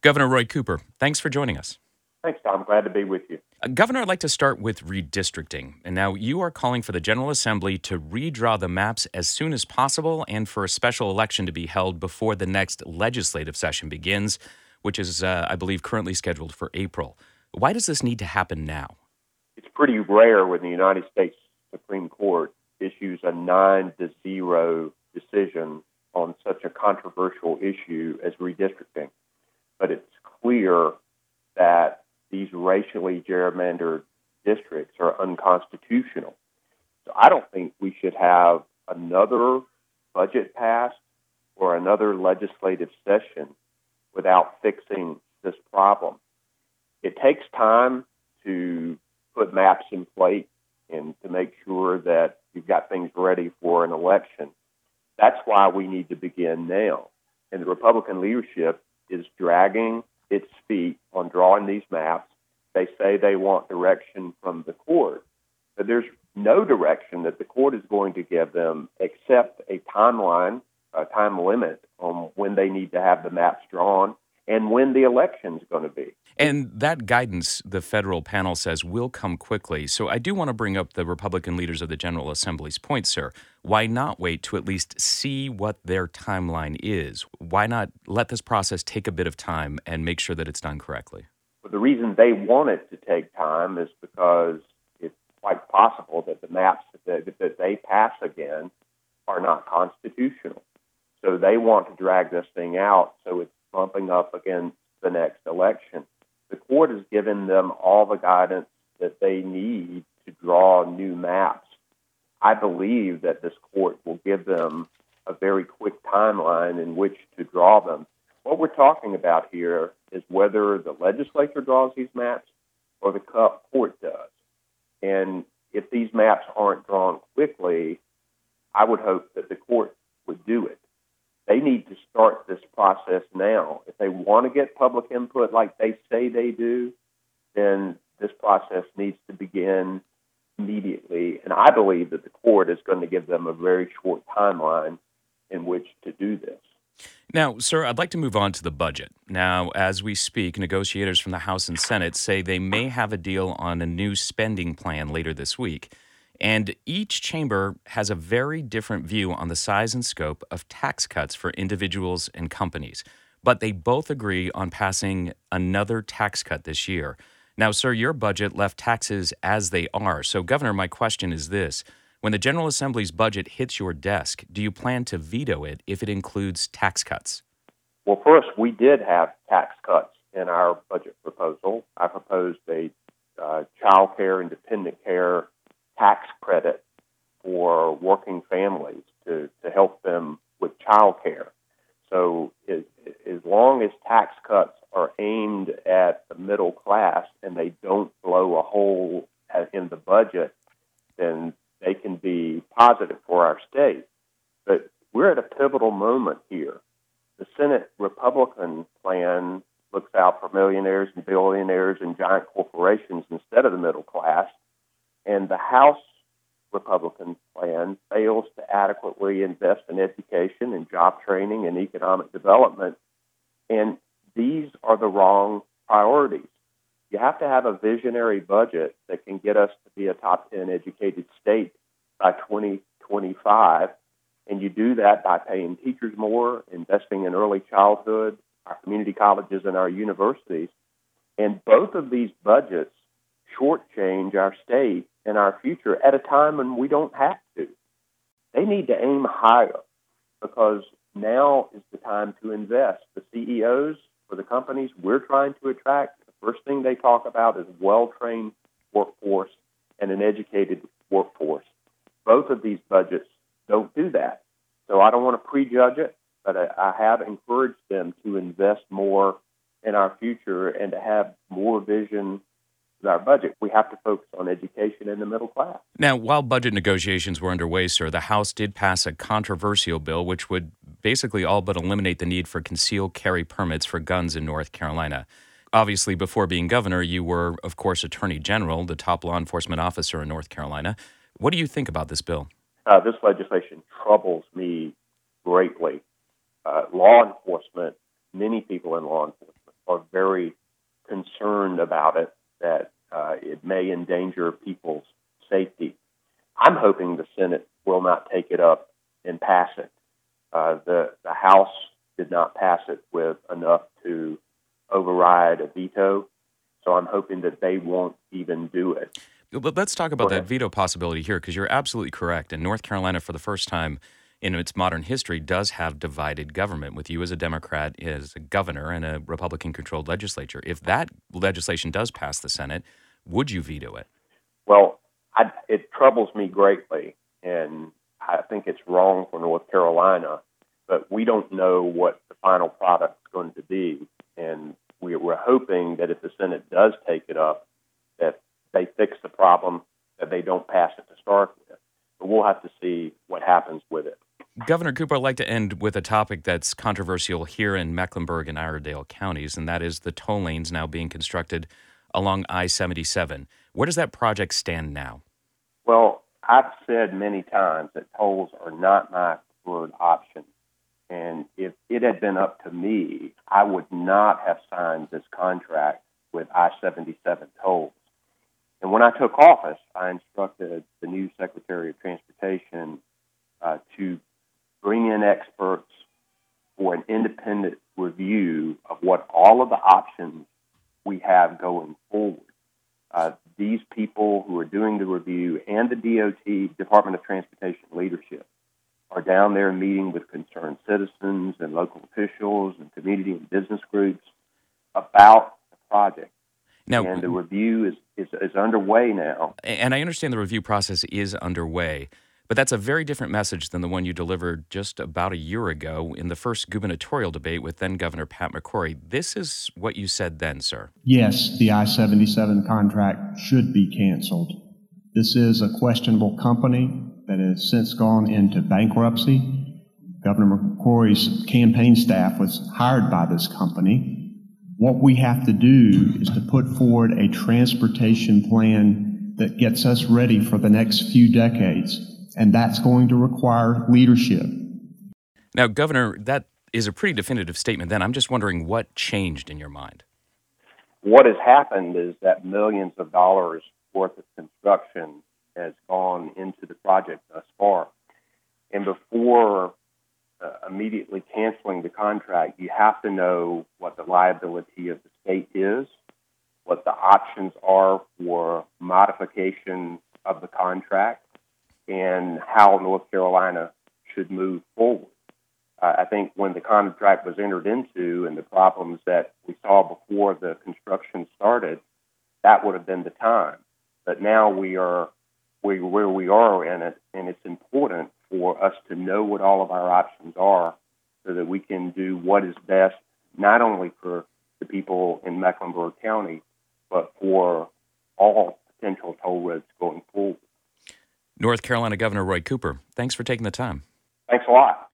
Governor Roy Cooper, thanks for joining us. Thanks, Tom. Glad to be with you. Governor, I'd like to start with redistricting. And now you are calling for the General Assembly to redraw the maps as soon as possible and for a special election to be held before the next legislative session begins, which is, I believe, currently scheduled for April. Why does this need to happen now? It's pretty rare when the United States Supreme Court issues a 9-0 decision on such a controversial issue as redistricting. But it's clear that these racially gerrymandered districts are unconstitutional. So I don't think we should have another budget passed or another legislative session without fixing this problem. It takes time to put maps in place and to make sure that you've got things ready for an election. That's why we need to begin now. And the Republican leadership is dragging its feet on drawing these maps. They say they want direction from the court, but there's no direction that the court is going to give them except a timeline, a time limit on when they need to have the maps drawn and when the election's going to be. And that guidance, the federal panel says, will come quickly. So I do want to bring up the Republican leaders of the General Assembly's point, sir. Why not wait to at least see what their timeline is? Why not let this process take a bit of time and make sure that it's done correctly? Well, the reason they want it to take time is because it's quite possible that the maps that they pass again are not constitutional. So they want to drag this thing out so it's bumping up against the next election. The court has given them all the guidance that they need to draw new maps. I believe that this court will give them a very quick timeline in which to draw them. What we're talking about here is whether the legislature draws these maps or the court does. And if these maps aren't drawn quickly, I would hope that the court would do it. They need to start this process now. If they want to get public input like they say they do, then this process needs to begin immediately. And I believe that the court is going to give them a very short timeline in which to do this. Now, sir, I'd like to move on to the budget. Now, as we speak, negotiators from the House and Senate say they may have a deal on a new spending plan later this week. And each chamber has a very different view on the size and scope of tax cuts for individuals and companies. But they both agree on passing another tax cut this year. Now, sir, your budget left taxes as they are. So, Governor, my question is this. When the General Assembly's budget hits your desk, do you plan to veto it if it includes tax cuts? Well, first, we did have tax cuts in our budget proposal. I proposed a child care and dependent care tax credit for working families to help them with child care. So as long as tax cuts are aimed at the middle class and they don't blow a hole in the budget, then they can be positive for our state. But we're at a pivotal moment here. The Senate Republican plan looks out for millionaires and billionaires and giant corporations instead of the middle class. And the House Republican plan fails to adequately invest in education and job training and economic development. And these are the wrong priorities. You have to have a visionary budget that can get us to be a top 10 educated state by 2025. And you do that by paying teachers more, investing in early childhood, our community colleges and our universities. And both of these budgets shortchange our state and our future at a time when we don't have to. They need to aim higher because now is the time to invest. The CEOs for the companies we're trying to attract, the first thing they talk about is well-trained workforce and an educated workforce. Both of these budgets don't do that. So I don't want to prejudge it, but I have encouraged them to invest more in our future and to have more vision with our budget. We have to focus on education in the middle class. Now, while budget negotiations were underway, sir, the House did pass a controversial bill which would basically all but eliminate the need for concealed carry permits for guns in North Carolina. Obviously, before being governor, you were, of course, Attorney General, the top law enforcement officer in North Carolina. What do you think about this bill? This legislation troubles me greatly. Law enforcement, many people in law enforcement are very concerned about it, that it may endanger people's safety. I'm hoping the Senate will not take it up and pass it. The House did not pass it with enough to override a veto, so I'm hoping that they won't even do it. But let's talk about that veto possibility here, because you're absolutely correct. And North Carolina, for the first time in its modern history, does have divided government, with you as a Democrat as a governor and a Republican-controlled legislature. If that legislation does pass the Senate, would you veto it? Well, it troubles me greatly, and I think it's wrong for North Carolina, but we don't know what the final product is going to be. And we're hoping that if the Senate does take it up, that they fix the problem, that they don't pass it to start with. But we'll have to see what happens with it. Governor Cooper, I'd like to end with a topic that's controversial here in Mecklenburg and Iredell counties, and that is the toll lanes now being constructed along I-77. Where does that project stand now? Well, I've said many times that tolls are not my preferred option. And if it had been up to me, I would not have signed this contract with I-77 tolls. And when I took office, I instructed the new Secretary of Transportation to bring in experts for an independent review of what all of the options we have going forward. These people who are doing the review and the DOT, Department of Transportation leadership, are down there meeting with concerned citizens and local officials and community and business groups about the project. Now, and the review is underway now. And I understand the review process is underway, but that's a very different message than the one you delivered just about a year ago in the first gubernatorial debate with then-Governor Pat McCrory. This is what you said then, sir. Yes, the I-77 contract should be canceled. This is a questionable company that has since gone into bankruptcy. Governor McCrory's campaign staff was hired by this company. What we have to do is to put forward a transportation plan that gets us ready for the next few decades, and that's going to require leadership. Now, Governor, that is a pretty definitive statement then. I'm just wondering what changed in your mind. What has happened is that millions of dollars worth of construction has gone into the project thus far. And before immediately canceling the contract, you have to know what the liability of the state is, what the options are for modification of the contract, and how North Carolina should move forward. I think when the contract was entered into and the problems that we saw before the construction started, that would have been the time. But now we are where we are in it, and it's important for us to know what all of our options are so that we can do what is best, not only for the people in Mecklenburg County, but for all potential toll roads going forward. North Carolina Governor Roy Cooper, thanks for taking the time. Thanks a lot.